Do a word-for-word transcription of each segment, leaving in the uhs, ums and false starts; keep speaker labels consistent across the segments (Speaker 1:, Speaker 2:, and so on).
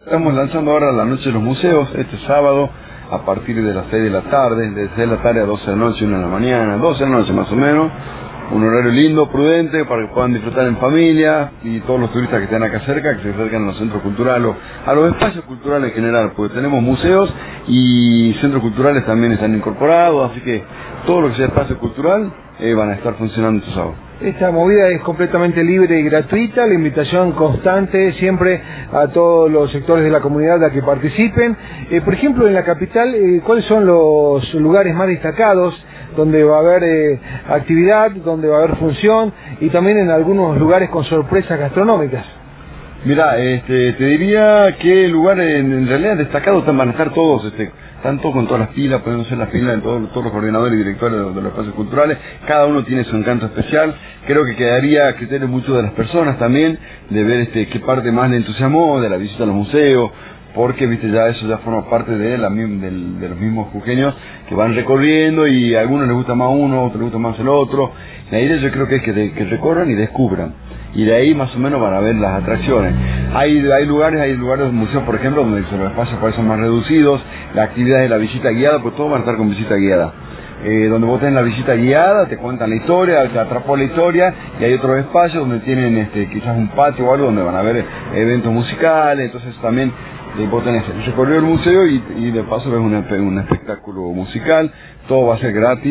Speaker 1: Estamos lanzando ahora la Noche de los Museos, este sábado, a partir de las seis de la tarde, de seis de la tarde a doce de la noche, una de la mañana, doce de la noche más o menos. Un horario lindo, prudente, para que puedan disfrutar en familia, y todos los turistas que estén acá cerca, que se acercan a los centros culturales, a los espacios culturales en general, porque tenemos museos y centros culturales también están incorporados, así que todo lo que sea espacio cultural eh, van a estar funcionando este sábado.
Speaker 2: Esta movida es completamente libre y gratuita, la invitación constante siempre a todos los sectores de la comunidad a que participen. Eh, por ejemplo, en la capital, eh, ¿cuáles son los lugares más destacados donde va a haber eh, actividad, donde va a haber función, y también en algunos lugares con sorpresas gastronómicas?
Speaker 1: Mira, este, te diría que lugares en, en realidad destacados van a estar todos, este, están todos con todas las pilas, podemos hacer las pilas de todos, todos los coordinadores y directores de, de los espacios culturales, cada uno tiene su encanto especial. Creo que quedaría a criterio mucho de las personas también, de ver este, qué parte más le entusiasmó de la visita a los museos, porque viste ya eso ya forma parte de, la, de, de los mismos jujeños que van recorriendo, y a algunos les gusta más uno, a otros les gusta más el otro. La idea yo creo que es que, de, que recorran y descubran, y de ahí más o menos van a ver las atracciones. Hay, hay lugares, hay lugares, museos por ejemplo, donde los espacios por eso son más reducidos, la actividad de la visita guiada, pues todos van a estar con visita guiada. Eh, donde vos tenés la visita guiada, te cuentan la historia, te atrapó la historia, y hay otros espacios donde tienen este, quizás un patio o algo donde van a ver eventos musicales, entonces también eh, vos tenés el recorrido del museo y, y de paso ves una, un espectáculo musical, todo va a ser gratis.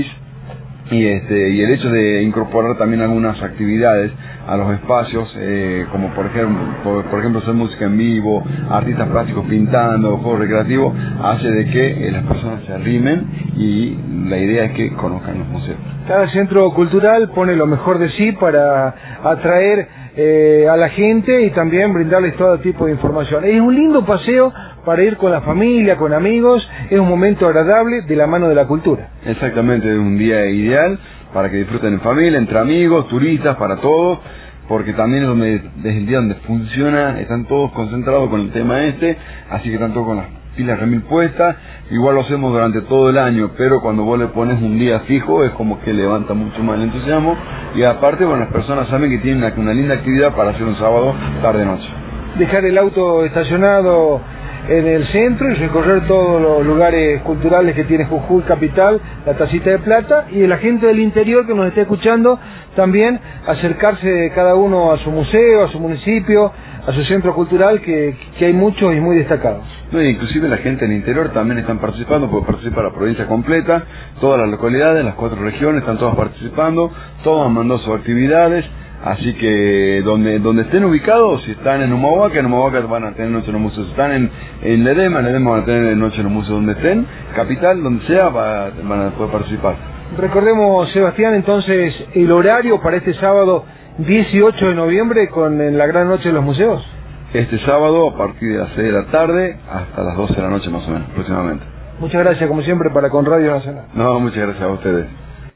Speaker 1: Y este y el hecho de incorporar también algunas actividades a los espacios, eh, como por ejemplo por, por ejemplo hacer música en vivo, artistas plásticos pintando, juegos recreativos, hace de que eh, las personas se arrimen, y la idea es que conozcan los museos.
Speaker 2: Cada centro cultural pone lo mejor de sí para atraer eh, a la gente y también brindarles todo tipo de información. Es un lindo paseo para ir con la familia, con amigos, es un momento agradable de la mano de la cultura.
Speaker 1: Exactamente, es un día ideal para que disfruten en familia, entre amigos, turistas, para todos, porque también es donde, desde el día donde funciona, están todos concentrados con el tema este, así que están todos con las pilas remil puestas. Igual lo hacemos durante todo el año, pero cuando vos le pones un día fijo es como que levanta mucho más el entusiasmo, y aparte, bueno, las personas saben que tienen una, una linda actividad para hacer un sábado tarde-noche.
Speaker 2: Dejar el auto estacionado en el centro y recorrer todos los lugares culturales que tiene Jujuy capital, la Tacita de Plata, y la gente del interior que nos esté escuchando también acercarse cada uno a su museo, a su municipio, a su centro cultural, que, que hay muchos y muy destacados.
Speaker 1: No, inclusive la gente del interior también están participando, porque participa la provincia completa, todas las localidades, las cuatro regiones están todas participando, todos han mandado sus actividades. Así que donde donde estén ubicados, si están en Humahuaca, en Humahuaca van a tener Noche en los Museos. Si están en, en Ledesma, en Ledesma van a tener Noche en los Museos. Donde estén, capital, donde sea, va, van a poder participar.
Speaker 2: Recordemos, Sebastián, entonces, el horario para este sábado dieciocho de noviembre con en la Gran Noche de los Museos.
Speaker 1: Este sábado, a partir de las seis de la tarde hasta las doce de la noche más o menos, aproximadamente.
Speaker 2: Muchas gracias, como siempre, para con Radio Nacional.
Speaker 1: No, muchas gracias a ustedes.